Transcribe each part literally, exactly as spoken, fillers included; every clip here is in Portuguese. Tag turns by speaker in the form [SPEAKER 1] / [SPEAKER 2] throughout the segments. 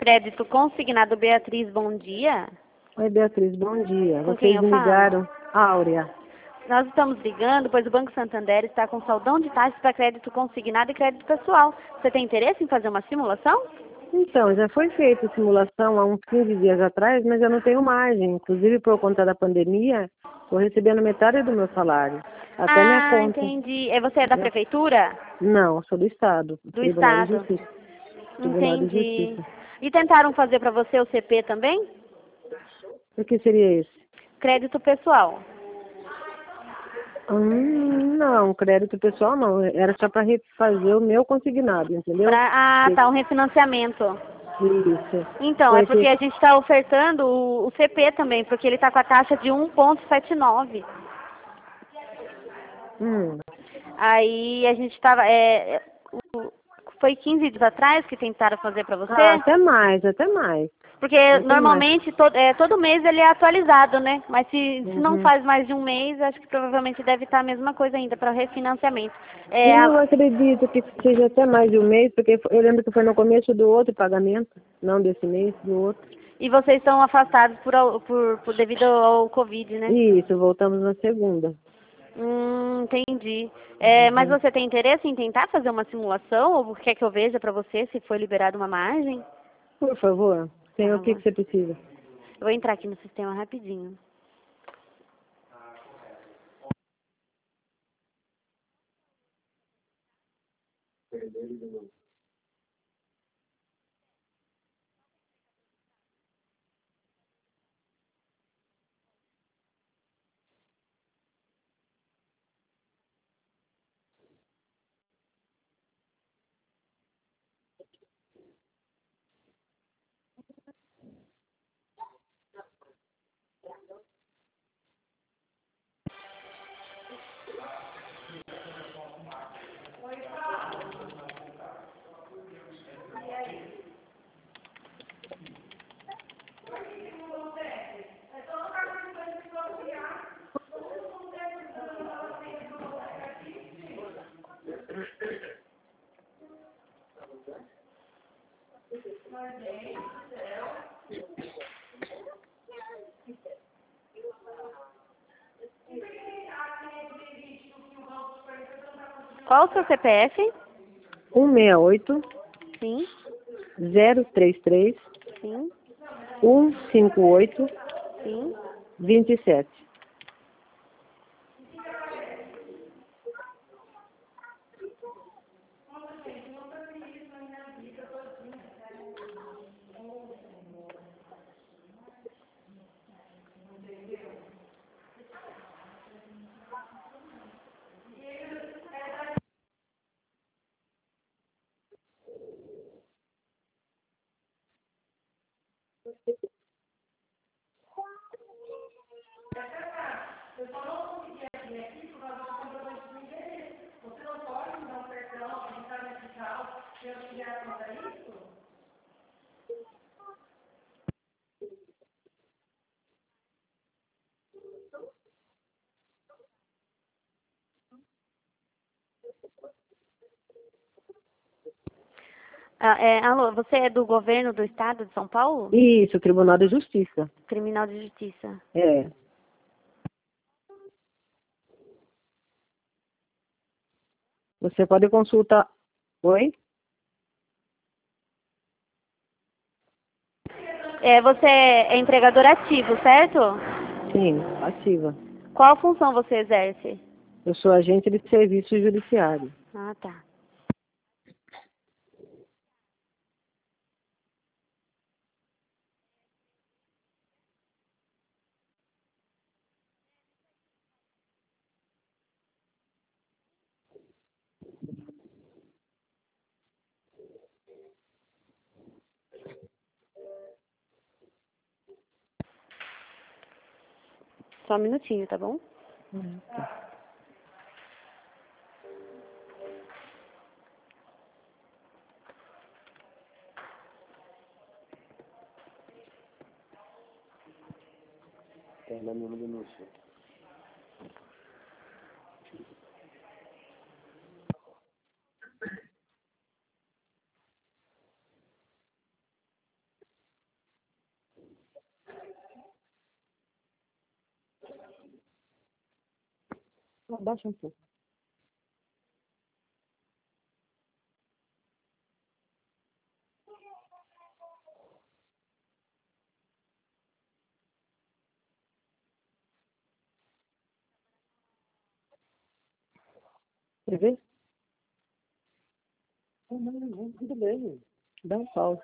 [SPEAKER 1] Crédito Consignado Beatriz, bom dia.
[SPEAKER 2] Oi, Beatriz, bom dia.
[SPEAKER 1] Com quem
[SPEAKER 2] Vocês
[SPEAKER 1] eu
[SPEAKER 2] me
[SPEAKER 1] falo?
[SPEAKER 2] ligaram. Áurea.
[SPEAKER 1] Nós estamos ligando, pois o Banco Santander está com saldão de taxas para crédito consignado e crédito pessoal. Você tem interesse em fazer uma simulação?
[SPEAKER 2] Então, já foi feita simulação há uns quinze dias atrás, mas eu não tenho margem. Inclusive, por conta da pandemia, estou recebendo metade do meu salário. Até minha
[SPEAKER 1] Ah,
[SPEAKER 2] conta.
[SPEAKER 1] entendi. E você é da prefeitura?
[SPEAKER 2] Não, sou do Estado.
[SPEAKER 1] Do
[SPEAKER 2] Tribunal de
[SPEAKER 1] Estado.
[SPEAKER 2] Justiça. Tribunal de
[SPEAKER 1] Entendi.
[SPEAKER 2] Justiça.
[SPEAKER 1] E tentaram fazer para você o C P também?
[SPEAKER 2] O que seria esse?
[SPEAKER 1] Crédito pessoal.
[SPEAKER 2] Hum, não, crédito pessoal não. Era só para refazer o meu consignado, entendeu?
[SPEAKER 1] Pra, ah, tá, um refinanciamento.
[SPEAKER 2] Isso.
[SPEAKER 1] Então, é porque
[SPEAKER 2] Porque,
[SPEAKER 1] a gente está ofertando o, o C P também, porque ele está com a taxa de um vírgula setenta e nove.
[SPEAKER 2] hum,
[SPEAKER 1] Aí a gente estava. É, é, o- foi quinze dias atrás que tentaram fazer para você?
[SPEAKER 2] ah, até mais, até mais.
[SPEAKER 1] Porque
[SPEAKER 2] Até mais.
[SPEAKER 1] normalmente todo, é, todo mês ele é atualizado, né? Mas se, se não
[SPEAKER 2] Uhum.
[SPEAKER 1] faz mais de um mês, acho que provavelmente deve estar a mesma coisa ainda para refinanciamento. É,
[SPEAKER 2] Eu
[SPEAKER 1] a-
[SPEAKER 2] acredito que seja até mais de um mês, porque eu lembro que foi no começo do outro pagamento, não desse mês, do outro.
[SPEAKER 1] e vocês estão afastados por, al- por, por devido ao Covid, né?
[SPEAKER 2] Isso, voltamos na segunda.
[SPEAKER 1] Hum, entendi. É, mas
[SPEAKER 2] Uhum.
[SPEAKER 1] você tem interesse em tentar fazer uma simulação? Ou quer que eu veja para você se foi liberada uma margem?
[SPEAKER 2] Por favor, tem
[SPEAKER 1] Tá
[SPEAKER 2] o que,
[SPEAKER 1] bom.
[SPEAKER 2] que você precisa?
[SPEAKER 1] Eu vou entrar aqui no sistema rapidinho. Qual o seu C P F?
[SPEAKER 2] um seis oito,
[SPEAKER 1] Sim,
[SPEAKER 2] zero três três,
[SPEAKER 1] sim,
[SPEAKER 2] um cinco oito,
[SPEAKER 1] sim.
[SPEAKER 2] dois sete.
[SPEAKER 1] Ah, é, alô, você é do governo do estado de São Paulo?
[SPEAKER 2] Isso, Tribunal de Justiça.
[SPEAKER 1] Criminal de Justiça.
[SPEAKER 2] É. Você pode consultar. Oi?
[SPEAKER 1] É, você é empregador ativo, certo?
[SPEAKER 2] Sim, ativa.
[SPEAKER 1] Qual função você exerce?
[SPEAKER 2] Eu sou agente de serviço judiciário.
[SPEAKER 1] Ah, tá. Só um minutinho, tá bom?
[SPEAKER 2] Hum, tá. Ela me denunciou. Abaixa um pouco. Quer ver? Não, não, não, tudo bem. Dá um pause.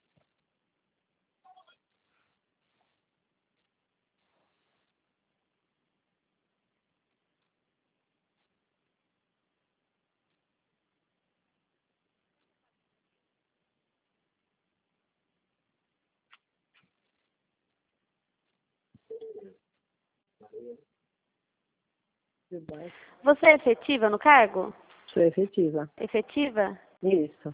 [SPEAKER 1] Você é efetiva no cargo?
[SPEAKER 2] Sou efetiva.
[SPEAKER 1] Efetiva?
[SPEAKER 2] Isso.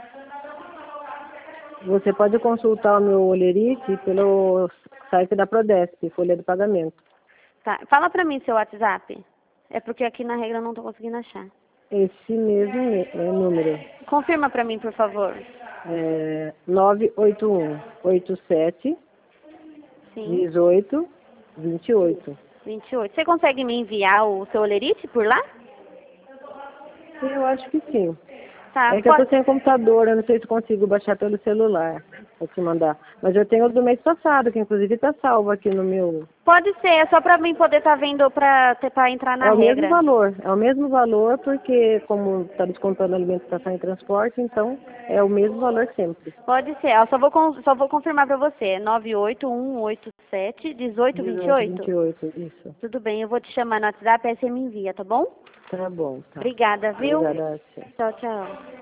[SPEAKER 2] Você pode consultar o meu olerite pelo site da Prodesp, folha de pagamento.
[SPEAKER 1] Tá. Fala pra mim seu WhatsApp. É porque aqui na regra eu não tô conseguindo achar.
[SPEAKER 2] Esse mesmo ne- é, número.
[SPEAKER 1] Confirma pra mim, por favor.
[SPEAKER 2] É nove oito um oito sete
[SPEAKER 1] Sim.
[SPEAKER 2] dezoito vinte e oito.
[SPEAKER 1] vinte e oito. Você consegue me enviar o seu olerite por lá?
[SPEAKER 2] Eu acho que sim.
[SPEAKER 1] Tá.
[SPEAKER 2] É que eu tô
[SPEAKER 1] Pode...
[SPEAKER 2] sem computador, eu não sei se consigo baixar pelo celular pra te mandar. Mas eu tenho o do mês passado, que inclusive tá salvo aqui no meu.
[SPEAKER 1] Pode ser, é só pra mim poder estar vendo pra, ter- pra entrar na
[SPEAKER 2] É o mesmo
[SPEAKER 1] regra.
[SPEAKER 2] valor, é o mesmo valor porque como está descontando alimentação e transporte, então é o mesmo valor sempre.
[SPEAKER 1] Pode ser, eu só vou, con- só vou confirmar pra você. nove oito um oito sete um oito dois
[SPEAKER 2] dezoito, vinte
[SPEAKER 1] oito.
[SPEAKER 2] e oito, isso.
[SPEAKER 1] Tudo bem, eu vou te chamar no WhatsApp, aí você me envia, tá bom?
[SPEAKER 2] Tá bom, tá.
[SPEAKER 1] Obrigada, viu?
[SPEAKER 2] Obrigada, tia.
[SPEAKER 1] Tchau, tchau.